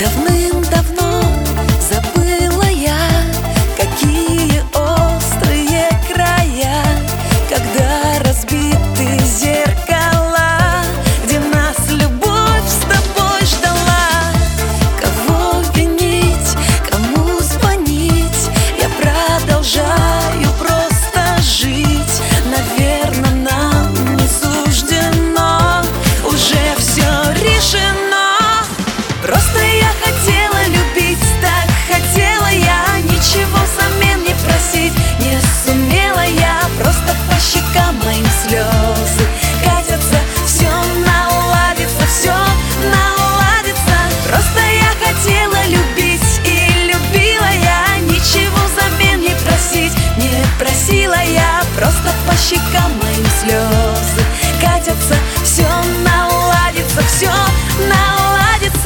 Давным-давно забыла я, какие острые края, когда разбиты зеркала, где нас любовь с тобой ждала. Кого винить, кому звонить, я продолжаю просто жить. Наверное, нам не суждено, уже все решено. Просто я хотела любить, так хотела я, ничего взамен не просить не сумела я. Просто по щекам моим слезы катятся, все наладится, все наладится. Просто я хотела любить и любила я, ничего взамен не просить не просила я. Просто по щекам моим слезы катятся, все наладится, все наладится.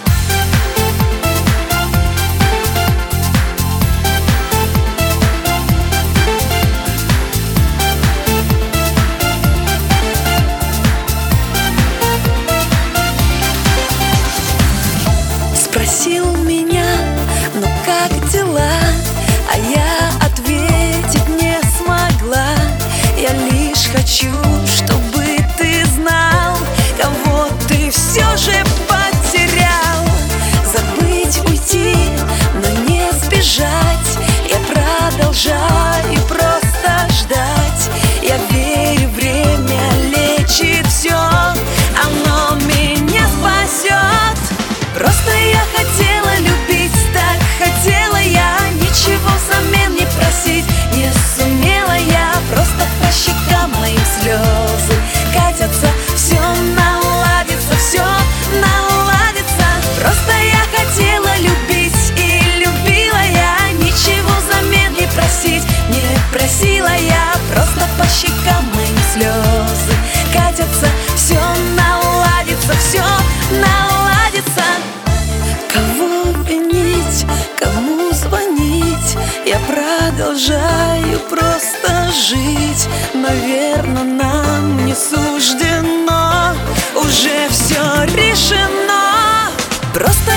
Спросил меня, ну как дела, а я ответить не смогла. Я лишь хочу, чтобы ты знал, кого ты все же потерял. Забыть, уйти, но не сбежать, я продолжаю просто ждать. Я верю, время лечит все, оно меня спасет. Просто я хотела любить, так хотела я, ничего взамен не просить не сумела я. Просто по щекам моим слезы катятся, все наладится, все наладится. Просто я хотела любить и любила я, ничего взамен не просить не просила я. Просто по щекам моим слезы катятся, все наладится, все наладится. Кого винить, кому звонить, я продолжаю просто жить. Наверное, нам не суждено, уже все решено. Просто